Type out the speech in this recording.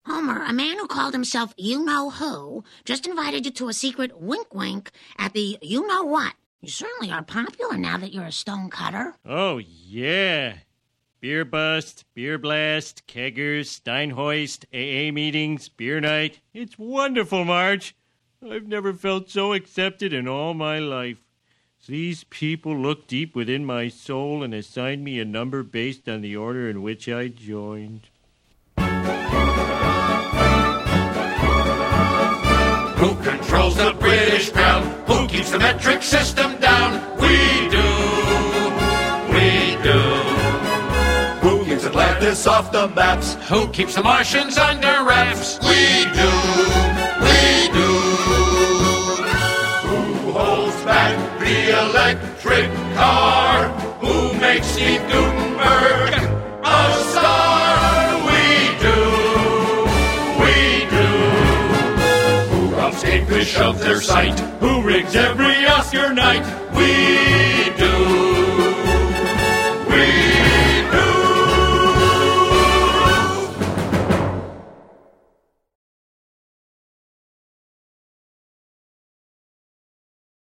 Homer, a man who called himself you-know-who just invited you to a secret wink-wink at the you-know-what. You certainly are popular now that you're a stonecutter. Oh, yeah. Beer bust, beer blast, keggers, Steinhoist, AA meetings, beer night. It's wonderful, Marge. I've never felt so accepted in all my life. These people look deep within my soul and assigned me a number based on the order in which I joined. Who controls the British crown? Who keeps the metric system down? We do. We do. Who keeps Atlantis off the maps? Who keeps the Martians under wraps? We do. We do. Who holds back the electric car? Who makes Steve Gutenberg a star? We do. We do. Who robs Kate Fish of their sight? Who rigs every Oscar night? We do.